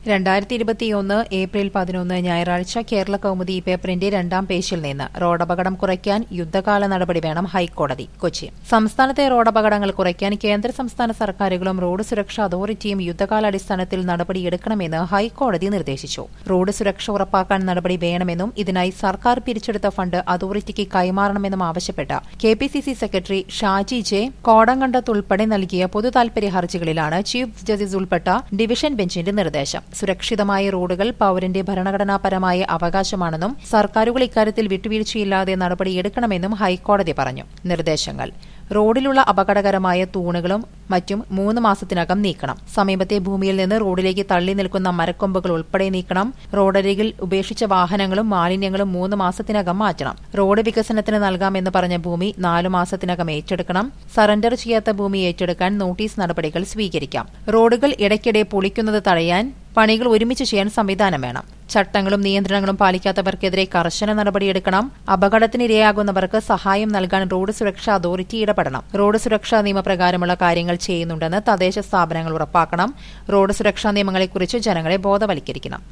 2021 April 11 ഞായറാഴ്ച കേരള കൗമുദി പേപ്പറിന്റെ രണ്ടാം പേജിൽ നിന്ന് റോഡപകടം കുറയ്ക്കാൻ യുദ്ധകാല നടപടി വേണം ഹൈക്കോടതി കൊച്ചി. സംസ്ഥാനത്തെ റോഡപകടങ്ങൾ കുറയ്ക്കാൻ കേന്ദ്ര സംസ്ഥാന സർക്കാരുകളും റോഡ് സുരക്ഷാ അതോറിറ്റിയും യുദ്ധകാലാടിസ്ഥാനത്തിൽ നടപടിയെടുക്കണമെന്ന് ഹൈക്കോടതി നിർദ്ദേശിച്ചു. റോഡ് സുരക്ഷ ഉറപ്പാക്കാൻ നടപടി വേണമെന്നും ഇതിനായി സർക്കാർ പിരിച്ചെടുത്ത ഫണ്ട് അതോറിറ്റിക്ക് കൈമാറണമെന്നും ആവശ്യപ്പെട്ട് കെപിസിസി സെക്രട്ടറി ഷാജി ജെ കോടങ്കണ്ടത്തുൾപ്പെടെ നൽകിയ പൊതുതാൽപര്യ ഹർജികളിലാണ് ചീഫ് ജസ്റ്റിസ് ഉൾപ്പെട്ട ഡിവിഷൻ ബെഞ്ചിന്റെ നിർദ്ദേശം. സുരക്ഷിതമായ റോഡുകൾ പൌരന്റെ ഭരണഘടനാപരമായ അവകാശമാണെന്നും സർക്കാരുകൾ ഇക്കാര്യത്തിൽ വിട്ടുവീഴ്ചയില്ലാതെ നടപടിയെടുക്കണമെന്നും ഹൈക്കോടതി പറഞ്ഞു. നിർദ്ദേശങ്ങൾ: റോഡിലുള്ള അപകടകരമായ തൂണുകളും മറ്റും 3 മാസത്തിനകം നീക്കണം. സമീപത്തെ ഭൂമിയിൽ നിന്ന് റോഡിലേക്ക് തള്ളി നിൽക്കുന്ന മരക്കൊമ്പുകൾ ഉൾപ്പെടെ നീക്കണം. റോഡരികിൽ ഉപേക്ഷിച്ച വാഹനങ്ങളും മാലിന്യങ്ങളും 3 മാസത്തിനകം മാറ്റണം. റോഡ് വികസനത്തിന് നൽകാമെന്ന് പറഞ്ഞ ഭൂമി 4 മാസത്തിനകം ഏറ്റെടുക്കണം. സറണ്ടർ ചെയ്യാത്ത ഭൂമി ഏറ്റെടുക്കാൻ നോട്ടീസ് നടപടികൾ സ്വീകരിക്കാം. റോഡുകൾ ഇടയ്ക്കിടെ പൊളിക്കുന്നത് തടയാൻ പണികൾ ഒരുമിച്ച് ചെയ്യാൻ സംവിധാനം വേണം. ചട്ടങ്ങളും നിയന്ത്രണങ്ങളും പാലിക്കാത്തവർക്കെതിരെ കർശന നടപടിയെടുക്കണം. അപകടത്തിനിരയാകുന്നവർക്ക് സഹായം നൽകാൻ റോഡ് സുരക്ഷാ അതോറിറ്റി ഇടപെടണം. റോഡ് സുരക്ഷാ നിയമപ്രകാരമുള്ള കാര്യങ്ങൾ ചെയ്യുന്നുണ്ടെന്ന് തദ്ദേശ സ്ഥാപനങ്ങൾ ഉറപ്പാക്കണം. റോഡ് സുരക്ഷാ നിയമങ്ങളെക്കുറിച്ച് ജനങ്ങളെ ബോധവൽക്കരിക്കണം.